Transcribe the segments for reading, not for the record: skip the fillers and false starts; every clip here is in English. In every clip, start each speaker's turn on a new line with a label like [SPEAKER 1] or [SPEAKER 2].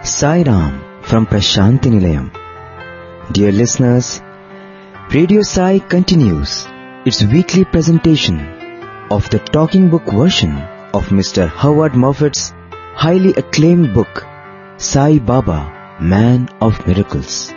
[SPEAKER 1] Sai Ram from Prashanti Nilayam. Dear listeners, Radio Sai continues its weekly presentation of the talking book version of Mr. Howard Moffat's highly acclaimed book, Sai Baba, Man of Miracles.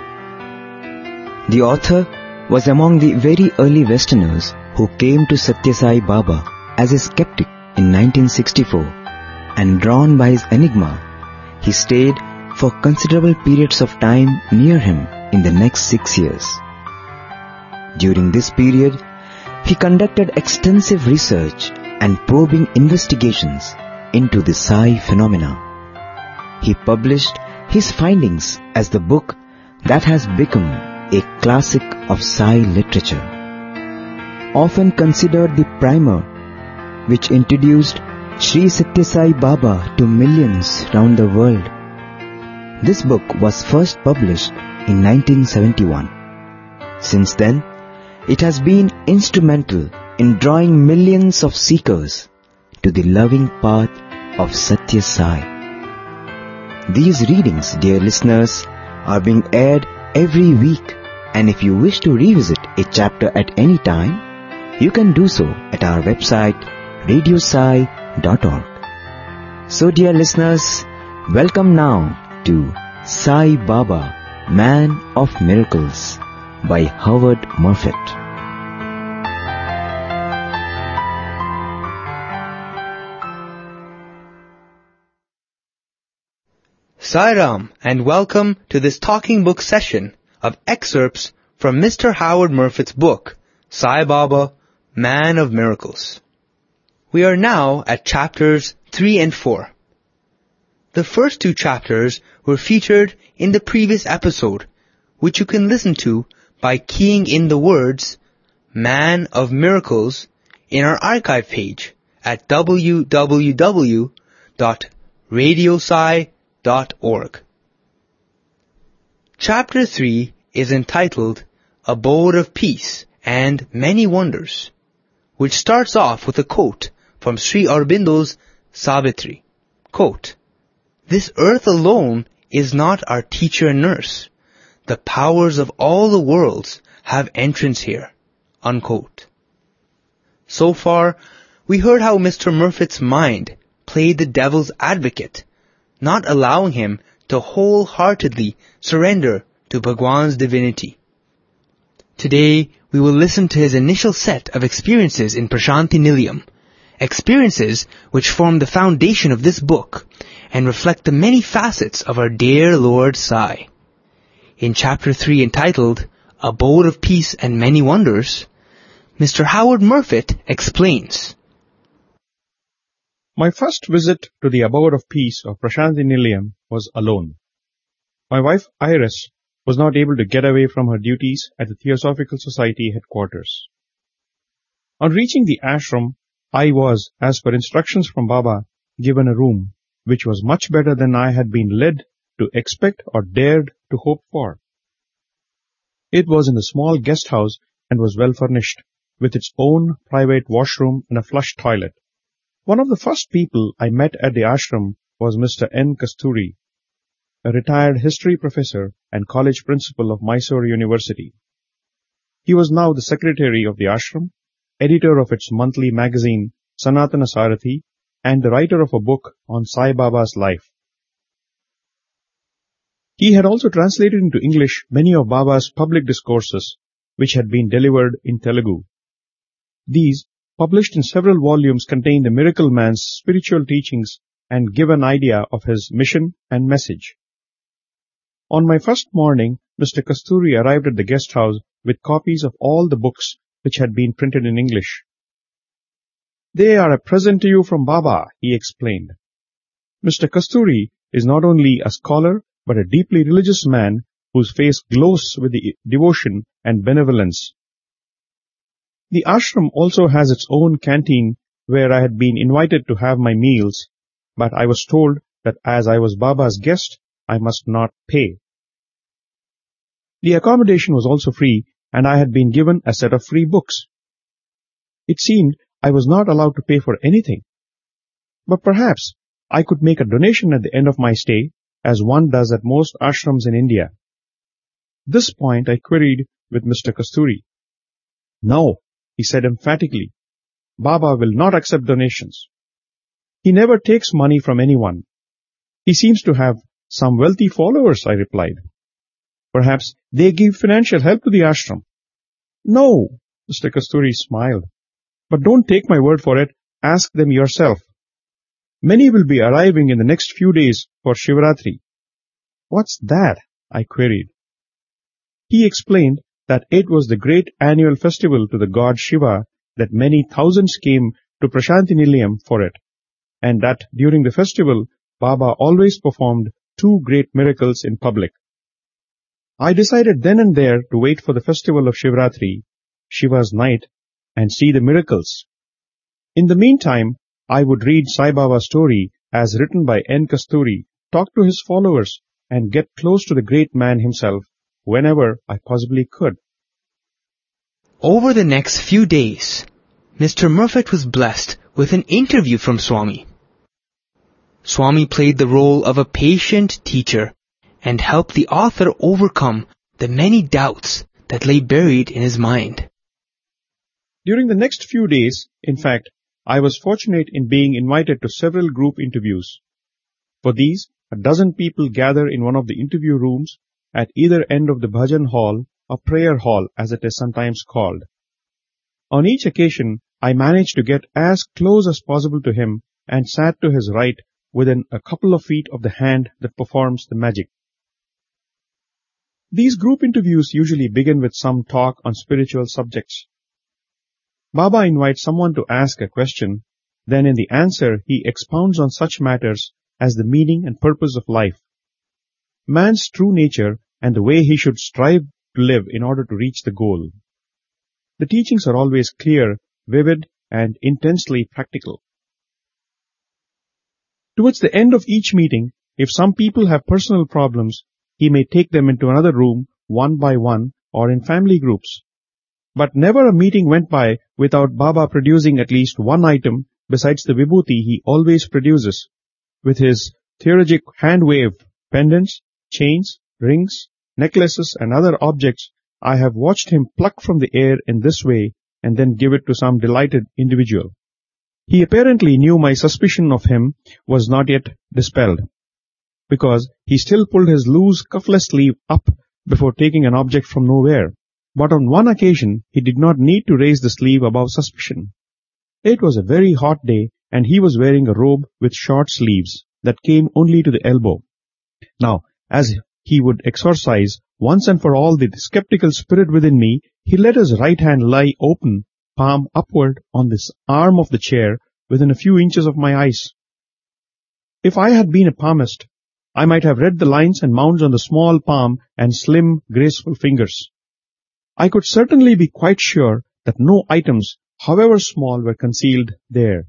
[SPEAKER 1] The author was among the very early Westerners who came to Satya Sai Baba as a skeptic in 1964, and drawn by his enigma, he stayed for considerable periods of time near him in the next 6 years. During this period, he conducted extensive research and probing investigations into the Sai phenomena. He published his findings as the book that has become a classic of Sai literature. Often considered the primer which introduced Sri Satya Sai Baba to millions round the world, this book was first published in 1971. Since then, it has been instrumental in drawing millions of seekers to the loving path of Satya Sai. These readings, dear listeners, are being aired every week, and if you wish to revisit a chapter at any time, you can do so at our website radiosai.org. So dear listeners, welcome now to Sai Baba, Man of Miracles by Howard Moffat.
[SPEAKER 2] Sai Ram, and welcome to this talking book session of excerpts from Mr. Howard Moffat's book, Sai Baba, Man of Miracles. We are now at chapters 3 and 4. The first 2 chapters were featured in the previous episode, which you can listen to by keying in the words Man of Miracles in our archive page at www.radiosai.org. Chapter 3 is entitled Abode of Peace and Many Wonders, which starts off with a quote from Sri Aurobindo's Savitri. Quote, "This earth alone is not our teacher and nurse. The powers of all the worlds have entrance here." Unquote. So far, we heard how Mr. Moffat's mind played the devil's advocate, not allowing him to wholeheartedly surrender to Bhagwan's divinity. Today, we will listen to his initial set of experiences in Prashanti Nilayam, experiences which form the foundation of this book and reflect the many facets of our dear Lord Sai. In chapter 3 entitled Abode of Peace and Many Wonders, Mr. Howard Moffat explains.
[SPEAKER 3] My first visit to the Abode of Peace of Prashanti Nilayam was alone. My wife Iris was not able to get away from her duties at the Theosophical Society headquarters. On reaching the ashram, I was, as per instructions from Baba, given a room which was much better than I had been led to expect or dared to hope for. It was in a small guest house and was well furnished, with its own private washroom and a flush toilet. One of the first people I met at the ashram was Mr. N. Kasturi, a retired history professor and college principal of Mysore University. He was now the secretary of the ashram, editor of its monthly magazine Sanatana Sarathi, and the writer of a book on Sai Baba's life. He had also translated into English many of Baba's public discourses, which had been delivered in Telugu. These, published in several volumes, contain the Miracle Man's spiritual teachings and give an idea of his mission and message. On my first morning, Mr. Kasturi arrived at the guest house with copies of all the books which had been printed in English. "They are a present to you from Baba," he explained. Mr. Kasturi is not only a scholar but a deeply religious man whose face glows with the devotion and benevolence. The ashram also has its own canteen where I had been invited to have my meals, but I was told that as I was Baba's guest, I must not pay. The accommodation was also free, and I had been given a set of free books. It seemed I was not allowed to pay for anything. But perhaps I could make a donation at the end of my stay, as one does at most ashrams in India. This point I queried with Mr. Kasturi. No, he said emphatically, Baba will not accept donations. He never takes money from anyone. He seems to have some wealthy followers, I replied. Perhaps they give financial help to the ashram. No, Mr. Kasturi smiled. But don't take my word for it, ask them yourself. Many will be arriving in the next few days for Shivratri. What's that? I queried. He explained that it was the great annual festival to the god Shiva, that many thousands came to Prashanti Nilayam for it, and that during the festival, Baba always performed two great miracles in public. I decided then and there to wait for the festival of Shivratri, Shiva's night, and see the miracles. In the meantime, I would read Sai Baba's story as written by N. Kasturi, talk to his followers, and get close to the great man himself whenever I possibly could.
[SPEAKER 2] Over the next few days, Mr. Murphet was blessed with an interview from Swami. Swami played the role of a patient teacher and helped the author overcome the many doubts that lay buried in his mind.
[SPEAKER 3] During the next few days, in fact, I was fortunate in being invited to several group interviews. For these, a dozen people gather in one of the interview rooms at either end of the bhajan hall or prayer hall, as it is sometimes called. On each occasion, I managed to get as close as possible to him and sat to his right within a couple of feet of the hand that performs the magic. These group interviews usually begin with some talk on spiritual subjects. Baba invites someone to ask a question, then in the answer he expounds on such matters as the meaning and purpose of life, man's true nature, and the way he should strive to live in order to reach the goal. The teachings are always clear, vivid, and intensely practical. Towards the end of each meeting, if some people have personal problems, he may take them into another room one by one or in family groups. But never a meeting went by without Baba producing at least one item besides the vibhuti he always produces, with his theurgic hand wave, pendants, chains, rings, necklaces, and other objects. I have watched him pluck from the air in this way and then give it to some delighted individual. He apparently knew my suspicion of him was not yet dispelled, because he still pulled his loose cuffless sleeve up before taking an object from nowhere. But on one occasion, he did not need to raise the sleeve above suspicion. It was a very hot day, and he was wearing a robe with short sleeves that came only to the elbow. Now, as he would exorcise once and for all the skeptical spirit within me, he let his right hand lie open, palm upward, on this arm of the chair within a few inches of my eyes. If I had been a palmist, I might have read the lines and mounds on the small palm and slim, graceful fingers. I could certainly be quite sure that no items, however small, were concealed there.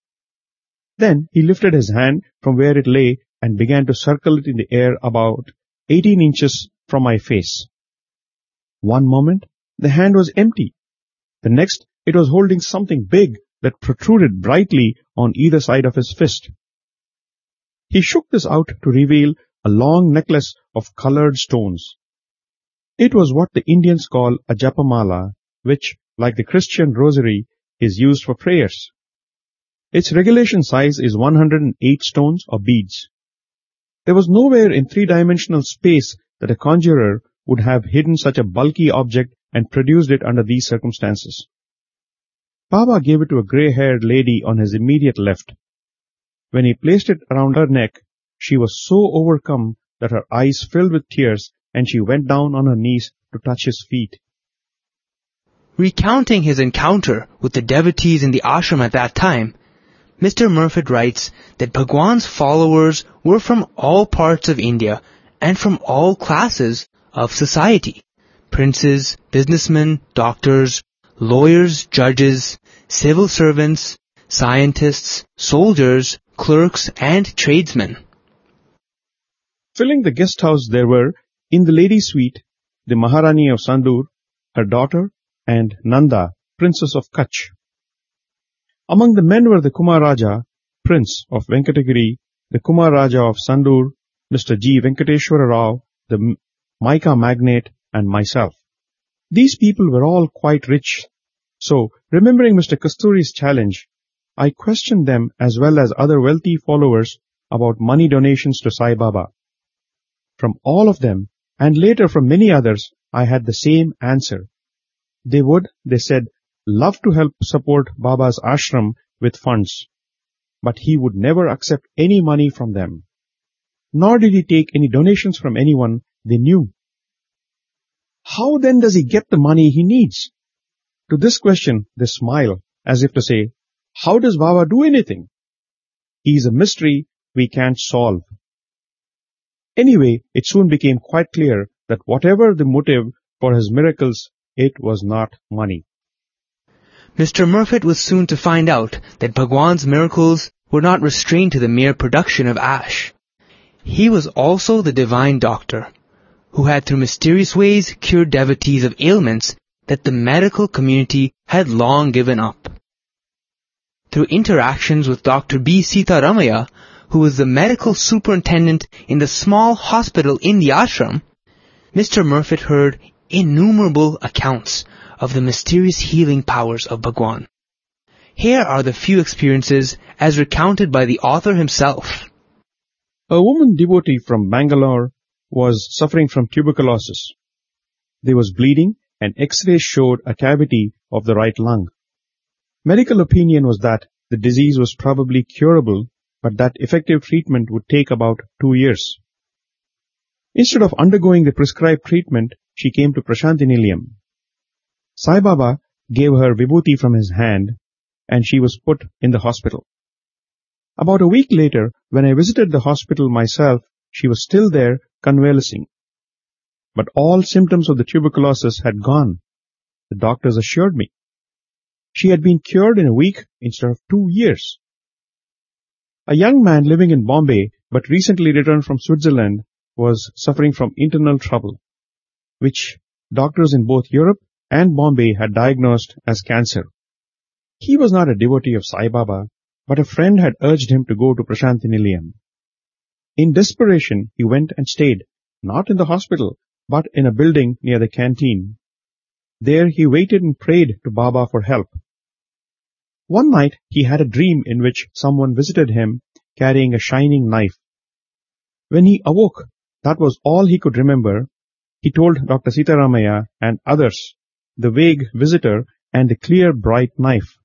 [SPEAKER 3] Then he lifted his hand from where it lay and began to circle it in the air about 18 inches from my face. One moment, the hand was empty. The next, it was holding something big that protruded brightly on either side of his fist. He shook this out to reveal a long necklace of colored stones. It was what the Indians call a japamala, which, like the Christian rosary, is used for prayers. Its regulation size is 108 stones or beads. There was nowhere in three-dimensional space that a conjurer would have hidden such a bulky object and produced it under these circumstances. Baba gave it to a grey-haired lady on his immediate left. When he placed it around her neck, she was so overcome that her eyes filled with tears and she went down on her knees to touch his feet.
[SPEAKER 2] Recounting his encounter with the devotees in the ashram at that time, Mr. Murphet writes that Bhagwan's followers were from all parts of India and from all classes of society: princes, businessmen, doctors, lawyers, judges, civil servants, scientists, soldiers, clerks, and tradesmen.
[SPEAKER 3] Filling the guest house there were, in the lady suite, the Maharani of Sandur, her daughter, and Nanda, Princess of Kutch. Among the men were the Kumar Raja, Prince of Venkatagiri, the Kumar Raja of Sandur, Mr. G. Venkateshwara Rao, the mica magnate, and myself. These people were all quite rich, so remembering Mr. Kasturi's challenge, I questioned them as well as other wealthy followers about money donations to Sai Baba. From all of them, and later from many others, I had the same answer. They would, they said, love to help support Baba's ashram with funds, but he would never accept any money from them. Nor did he take any donations from anyone they knew. How then does he get the money he needs? To this question, they smile as if to say, how does Baba do anything? He is a mystery we can't solve. Anyway, it soon became quite clear that whatever the motive for his miracles, it was not money.
[SPEAKER 2] Mr. Murfitt was soon to find out that Bhagwan's miracles were not restrained to the mere production of ash. He was also the divine doctor, who had through mysterious ways cured devotees of ailments that the medical community had long given up. Through interactions with Dr. B. Sitaramaya, who was the medical superintendent in the small hospital in the ashram, Mr. Murfitt heard innumerable accounts of the mysterious healing powers of Bhagwan. Here are the few experiences as recounted by the author himself.
[SPEAKER 3] A woman devotee from Bangalore was suffering from tuberculosis. There was bleeding and X-rays showed a cavity of the right lung. Medical opinion was that the disease was probably curable, but that effective treatment would take about 2 years. Instead of undergoing the prescribed treatment, she came to Prashanti Nilayam. Sai Baba gave her vibhuti from his hand, and she was put in the hospital. About a week later, when I visited the hospital myself, she was still there convalescing. But all symptoms of the tuberculosis had gone, the doctors assured me. She had been cured in a week instead of 2 years. A young man living in Bombay but recently returned from Switzerland was suffering from internal trouble, which doctors in both Europe and Bombay had diagnosed as cancer. He was not a devotee of Sai Baba, but a friend had urged him to go to Prashanti Nilayam. In desperation, he went and stayed, not in the hospital, but in a building near the canteen. There he waited and prayed to Baba for help. One night he had a dream in which someone visited him carrying a shining knife. When he awoke, that was all he could remember. He told Dr. Sitaramaya and others the vague visitor and the clear bright knife.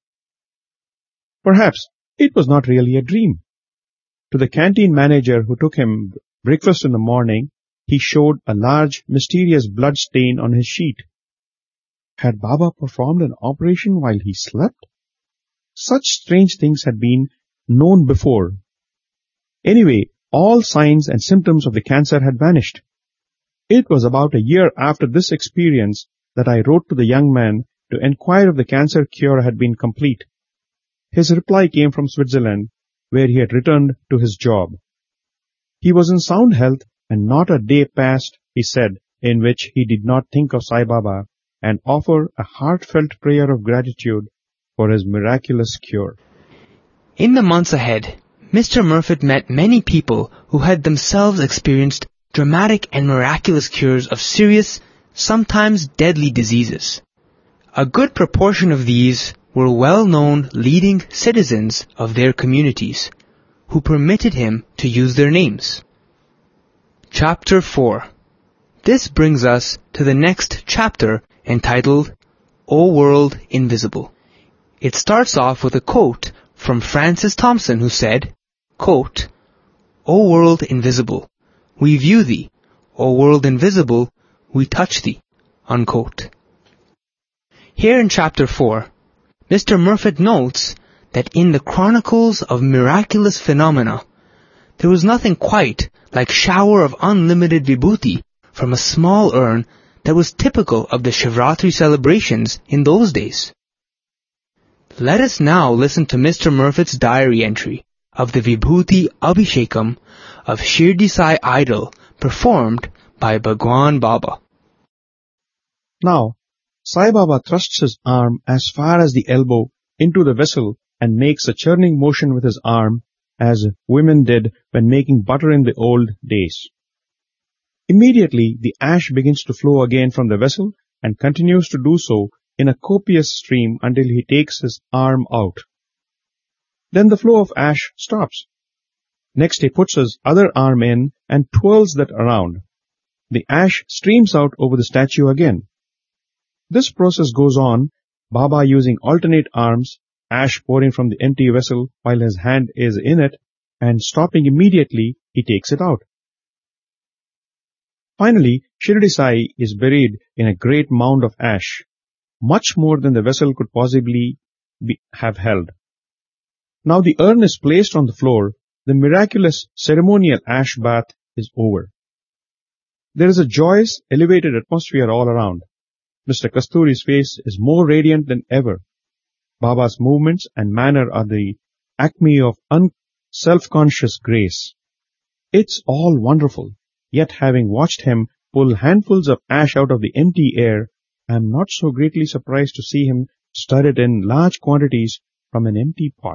[SPEAKER 3] Perhaps it was not really a dream. To the canteen manager who took him breakfast in the morning, he showed a large mysterious blood stain on his sheet. Had Baba performed an operation while he slept? Such strange things had been known before. Anyway, all signs and symptoms of the cancer had vanished. It was about a year after this experience that I wrote to the young man to inquire if the cancer cure had been complete. His reply came from Switzerland, where he had returned to his job. He was in sound health, and not a day passed, he said, in which he did not think of Sai Baba and offer a heartfelt prayer of gratitude for his miraculous cure.
[SPEAKER 2] In the months ahead, Mr. Murfitt met many people who had themselves experienced dramatic and miraculous cures of serious, sometimes deadly diseases. A good proportion of these were well-known leading citizens of their communities, who permitted him to use their names. Chapter 4. This brings us to the next chapter entitled, O World Invisible. It starts off with a quote from Francis Thompson, who said, quote, O world invisible, we view thee. O world invisible, we touch thee. Unquote. Here in Chapter 4, Mr. Murfitt notes that in the chronicles of miraculous phenomena, there was nothing quite like shower of unlimited vibhuti from a small urn that was typical of the Shivratri celebrations in those days. Let us now listen to Mr. Murfitt's diary entry of the Vibhuti Abhishekam of Shirdi Sai idol performed by Bhagwan Baba.
[SPEAKER 3] Now, Sai Baba thrusts his arm as far as the elbow into the vessel and makes a churning motion with his arm, as women did when making butter in the old days. Immediately, the ash begins to flow again from the vessel and continues to do so in a copious stream until he takes his arm out. Then the flow of ash stops. Next he puts his other arm in and twirls that around. The ash streams out over the statue again. This process goes on, Baba using alternate arms, ash pouring from the empty vessel while his hand is in it, and stopping immediately, he takes it out. Finally, Shirdi Sai is buried in a great mound of ash, much more than the vessel could possibly have held. Now the urn is placed on the floor, the miraculous ceremonial ash bath is over. There is a joyous, elevated atmosphere all around. Mr. Kasturi's face is more radiant than ever. Baba's movements and manner are the acme of self-conscious grace. It's all wonderful, yet having watched him pull handfuls of ash out of the empty air, I am not so greatly surprised to see him stir it in large quantities from an empty pot.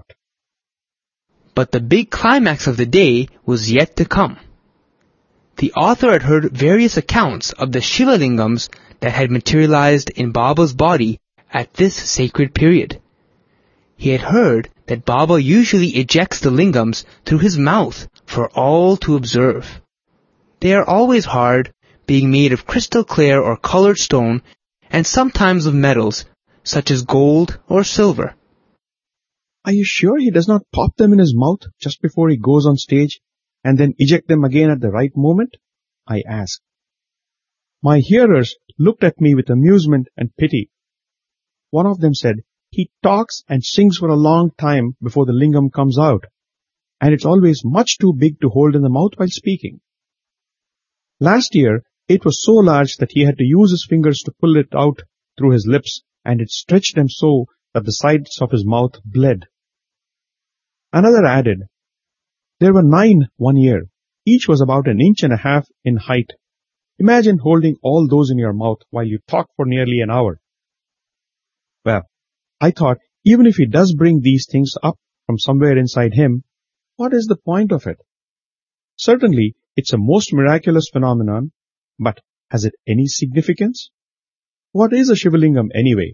[SPEAKER 2] But the big climax of the day was yet to come. The author had heard various accounts of the Shiva Lingams that had materialized in Baba's body at this sacred period. He had heard that Baba usually ejects the lingams through his mouth for all to observe. They are always hard, being made of crystal clear or colored stone, and sometimes of metals, such as gold or silver.
[SPEAKER 3] Are you sure he does not pop them in his mouth just before he goes on stage and then eject them again at the right moment? I asked. My hearers looked at me with amusement and pity. One of them said, he talks and sings for a long time before the lingam comes out, and it's always much too big to hold in the mouth while speaking. Last year, it was so large that he had to use his fingers to pull it out through his lips, and it stretched them so that the sides of his mouth bled. Another added, there were 9 one year. Each was about 1.5 inches in height. Imagine holding all those in your mouth while you talk for nearly an hour. Well, I thought, even if he does bring these things up from somewhere inside him, what is the point of it? Certainly, it's a most miraculous phenomenon, but has it any significance? What is a Shivalingam anyway?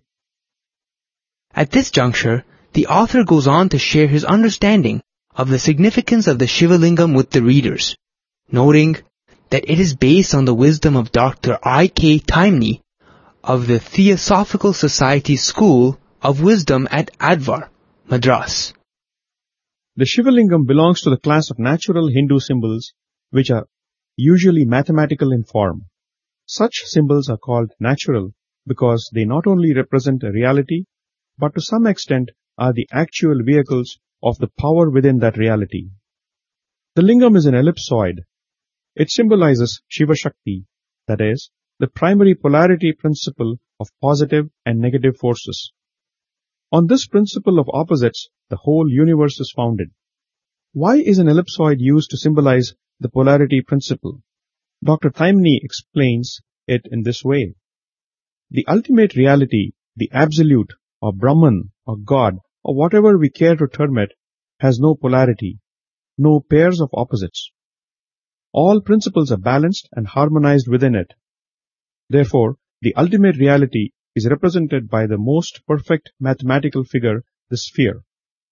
[SPEAKER 2] At this juncture, the author goes on to share his understanding of the significance of the Shiva Lingam with the readers, noting that it is based on the wisdom of Dr. I.K. Taimni of the Theosophical Society School of Wisdom at Advar, Madras.
[SPEAKER 3] The Shiva Lingam belongs to the class of natural Hindu symbols, which are usually mathematical in form. Such symbols are called natural because they not only represent a reality, but to some extent are the actual vehicles of the power within that reality. The lingam is an ellipsoid. It symbolizes Shiva Shakti, that is, the primary polarity principle of positive and negative forces. On this principle of opposites, the whole universe is founded. Why is an ellipsoid used to symbolize the polarity principle? Dr. Taimni explains it in this way. The ultimate reality, the absolute, or Brahman, or God, or whatever we care to term it, has no polarity, no pairs of opposites. All principles are balanced and harmonized within it. Therefore, the ultimate reality is represented by the most perfect mathematical figure, the sphere.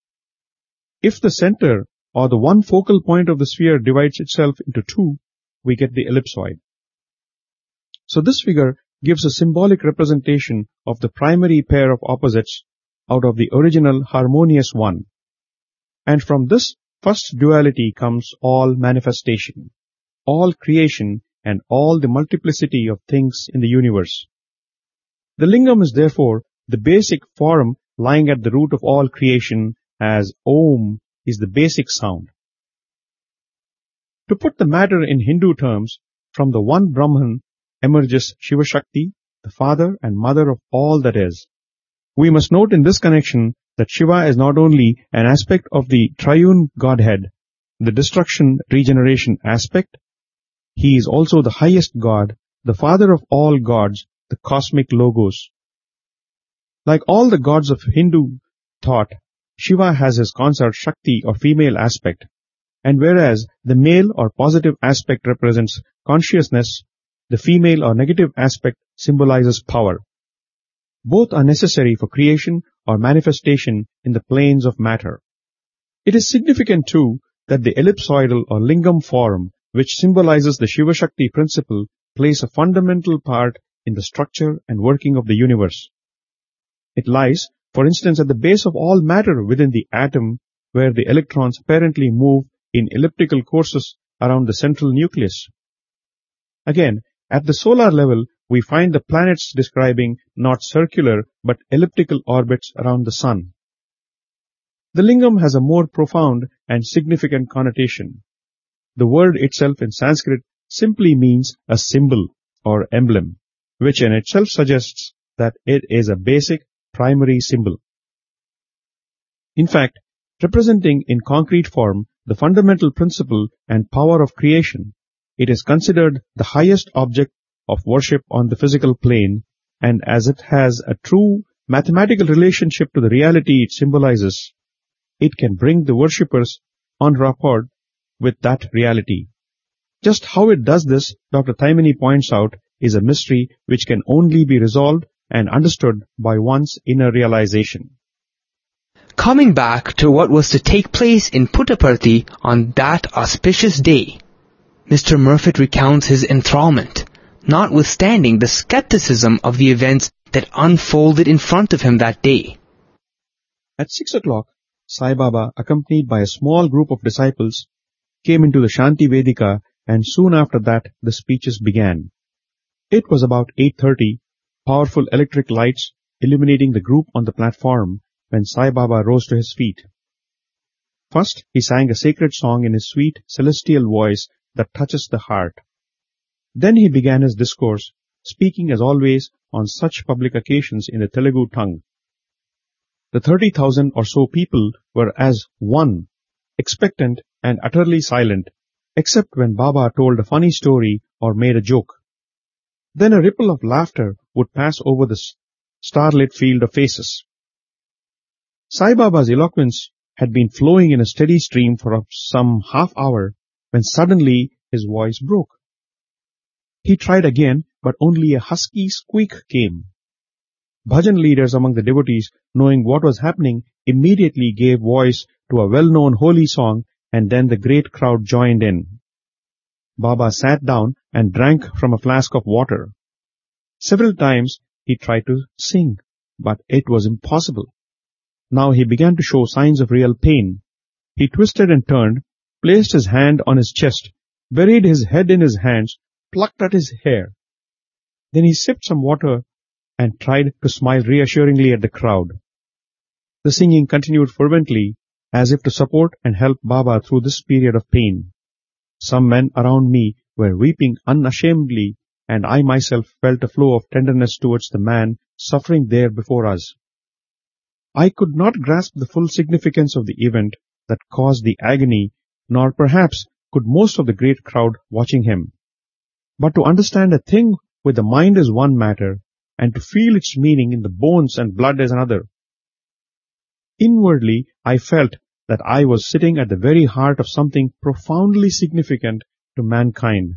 [SPEAKER 3] If the center, or the one focal point of the sphere divides itself into 2, we get the ellipsoid. So this figure gives a symbolic representation of the primary pair of opposites out of the original harmonious one. And from this first duality comes all manifestation, all creation, and all the multiplicity of things in the universe. The lingam is therefore the basic form lying at the root of all creation, as Om is the basic sound. To put the matter in Hindu terms, from the one Brahman emerges Shiva Shakti, the father and mother of all that is. We must note in this connection that Shiva is not only an aspect of the triune Godhead, the destruction-regeneration aspect, he is also the highest God, the father of all gods, the cosmic logos. Like all the gods of Hindu thought, Shiva has his consort Shakti or female aspect, and whereas the male or positive aspect represents consciousness, the female or negative aspect symbolizes power. Both are necessary for creation or manifestation in the planes of matter. It is significant too that the ellipsoidal or lingam form, which symbolizes the Shiva-Shakti principle, plays a fundamental part in the structure and working of the universe. It lies, for instance, at the base of all matter within the atom, where the electrons apparently move in elliptical courses around the central nucleus. Again, at the solar level, we find the planets describing not circular but elliptical orbits around the sun. The lingam has a more profound and significant connotation. The word itself in Sanskrit simply means a symbol or emblem, which in itself suggests that it is a basic primary symbol. In fact, representing in concrete form the fundamental principle and power of creation, it is considered the highest object of worship on the physical plane, and as it has a true mathematical relationship to the reality it symbolizes, it can bring the worshippers en rapport with that reality. Just how it does this, Dr. Taimani points out, is a mystery which can only be resolved and understood by one's inner realization.
[SPEAKER 2] Coming back to what was to take place in Puttaparthi on that auspicious day, Mr. Murfitt recounts his enthrallment, notwithstanding the skepticism of the events that unfolded in front of him that day.
[SPEAKER 3] At 6 o'clock, Sai Baba, accompanied by a small group of disciples, came into the Shanti Vedika, and soon after that the speeches began. It was about 8:30, powerful electric lights illuminating the group on the platform, when Sai Baba rose to his feet. First, he sang a sacred song in his sweet, celestial voice that touches the heart. Then he began his discourse, speaking as always on such public occasions in the Telugu tongue. The 30,000 or so people were as one, expectant and utterly silent, except when Baba told a funny story or made a joke. Then a ripple of laughter would pass over the starlit field of faces. Sai Baba's eloquence had been flowing in a steady stream for some half hour when suddenly his voice broke. He tried again, but only a husky squeak came. Bhajan leaders among the devotees, knowing what was happening, immediately gave voice to a well-known holy song, and then the great crowd joined in. Baba sat down and drank from a flask of water. Several times he tried to sing, but it was impossible. Now he began to show signs of real pain. He twisted and turned, placed his hand on his chest, buried his head in his hands, plucked at his hair. Then he sipped some water and tried to smile reassuringly at the crowd. The singing continued fervently, as if to support and help Baba through this period of pain. Some men around me were weeping unashamedly, and I myself felt a flow of tenderness towards the man suffering there before us. I could not grasp the full significance of the event that caused the agony, nor perhaps could most of the great crowd watching him. But to understand a thing with the mind is one matter, and to feel its meaning in the bones and blood is another. Inwardly, I felt that I was sitting at the very heart of something profoundly significant to mankind.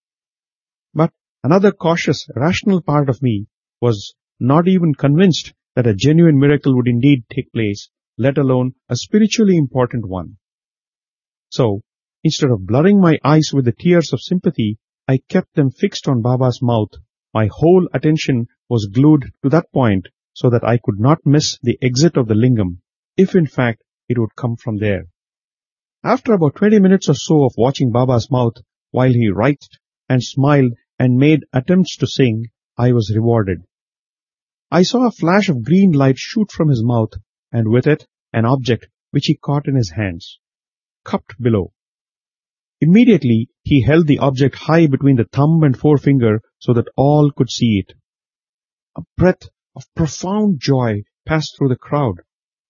[SPEAKER 3] But another cautious, rational part of me was not even convinced that a genuine miracle would indeed take place, let alone a spiritually important one. So, instead of blurring my eyes with the tears of sympathy, I kept them fixed on Baba's mouth. My whole attention was glued to that point so that I could not miss the exit of the lingam, if in fact it would come from there. After about 20 minutes or so of watching Baba's mouth while he writhed and smiled and made attempts to sing, I was rewarded. I saw a flash of green light shoot from his mouth, and with it an object which he caught in his hands, cupped below. Immediately he held the object high between the thumb and forefinger so that all could see it. A breath of profound joy passed through the crowd.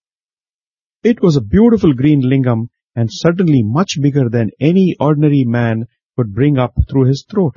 [SPEAKER 3] It was a beautiful green lingam, and certainly much bigger than any ordinary man could bring up through his throat.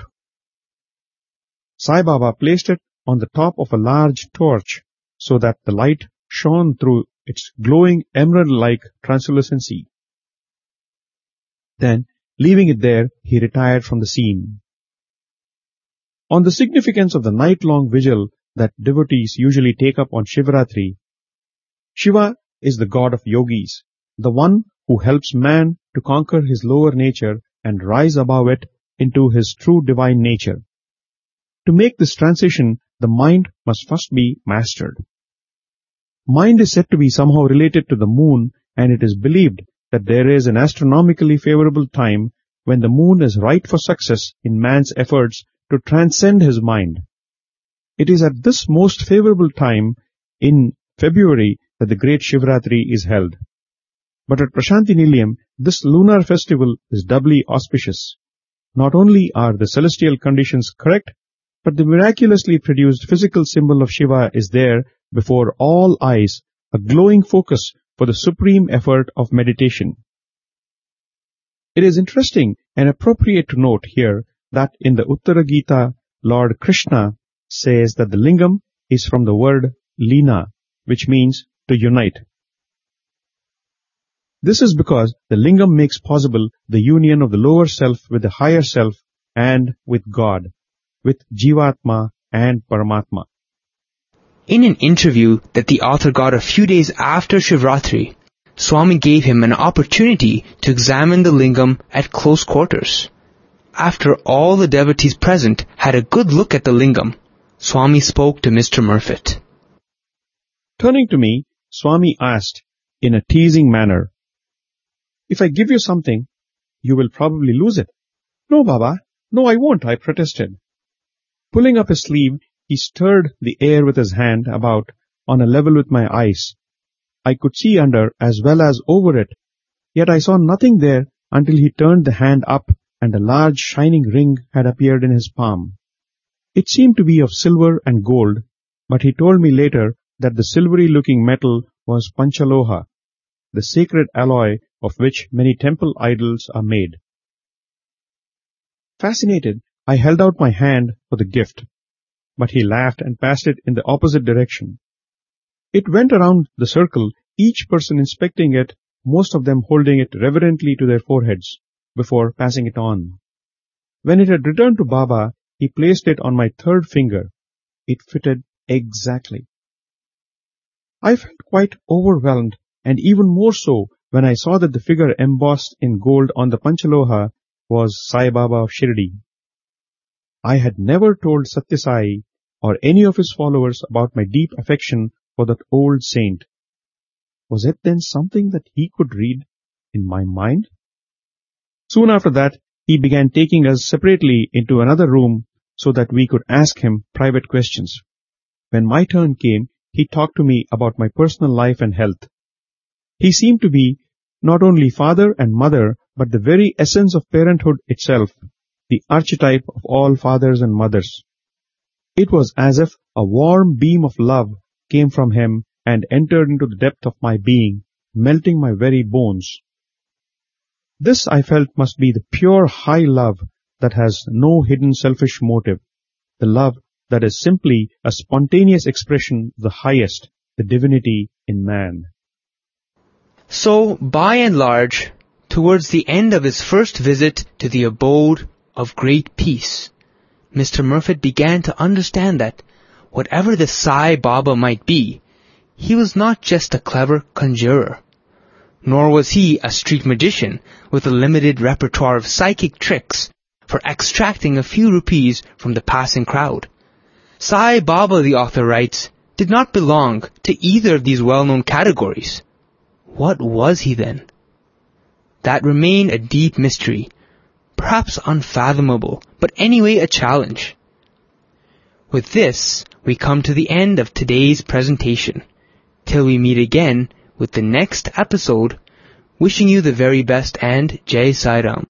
[SPEAKER 3] Sai Baba placed it on the top of a large torch so that the light shone through its glowing emerald-like translucency. Then, leaving it there, he retired from the scene. On the significance of the night-long vigil that devotees usually take up on Shivratri, Shiva is the god of yogis, the one who helps man to conquer his lower nature and rise above it into his true divine nature. To make this transition, the mind must first be mastered. Mind is said to be somehow related to the moon, and it is believed that there is an astronomically favorable time when the moon is ripe for success in man's efforts to transcend his mind. It is at this most favorable time in February that the great Shivratri is held. But at Prashanti Nilayam, this lunar festival is doubly auspicious. Not only are the celestial conditions correct, but the miraculously produced physical symbol of Shiva is there before all eyes, a glowing focus for the supreme effort of meditation. It is interesting and appropriate to note here that in the Uttara Gita, Lord Krishna says that the lingam is from the word lina, which means to unite. This is because the lingam makes possible the union of the lower self with the higher self and with God, with Jivatma and Paramatma.
[SPEAKER 2] In an interview that the author got a few days after Shivratri, Swami gave him an opportunity to examine the lingam at close quarters. After all the devotees present had a good look at the lingam, Swami spoke to Mr. Murfitt.
[SPEAKER 3] Turning to me, Swami asked in a teasing manner, "If I give you something, you will probably lose it." "No, Baba. No, I won't," I protested. Pulling up his sleeve, he stirred the air with his hand about on a level with my eyes. I could see under as well as over it, yet I saw nothing there until he turned the hand up and a large shining ring had appeared in his palm. It seemed to be of silver and gold, but he told me later that the silvery-looking metal was Panchaloha, the sacred alloy of which many temple idols are made. Fascinated, I held out my hand for the gift, but he laughed and passed it in the opposite direction. It went around the circle, each person inspecting it, most of them holding it reverently to their foreheads before passing it on. When it had returned to Baba, he placed it on my third finger. It fitted exactly. I felt quite overwhelmed, and even more so when I saw that the figure embossed in gold on the Panchaloha was Sai Baba of Shirdi. I had never told Satya Sai or any of his followers about my deep affection for that old saint. Was it then something that he could read in my mind? Soon after that, he began taking us separately into another room so that we could ask him private questions. When my turn came, he talked to me about my personal life and health. He seemed to be not only father and mother, but the very essence of parenthood itself, the archetype of all fathers and mothers. It was as if a warm beam of love came from him and entered into the depth of my being, melting my very bones. This, I felt, must be the pure high love that has no hidden selfish motive, the love that is simply a spontaneous expression of the highest, the divinity in man.
[SPEAKER 2] So, by and large, towards the end of his first visit to the abode of great peace, Mr. Murfitt began to understand that, whatever the Sai Baba might be, he was not just a clever conjurer, nor was he a street magician with a limited repertoire of psychic tricks for extracting a few rupees from the passing crowd. Sai Baba, the author writes, did not belong to either of these well-known categories. What was he then? That remained a deep mystery, perhaps unfathomable, but anyway a challenge. With this, we come to the end of today's presentation. Till we meet again with the next episode, wishing you the very best and Jai Sai Ram.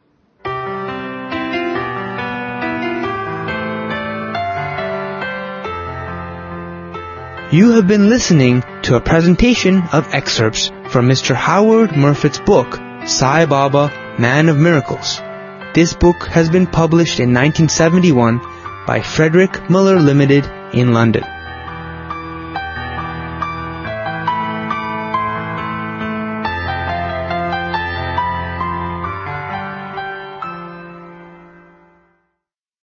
[SPEAKER 2] You have been listening to a presentation of excerpts from Mr. Howard Murfitt's book, Sai Baba, Man of Miracles. This book has been published in 1971 by Frederick Miller Limited in London.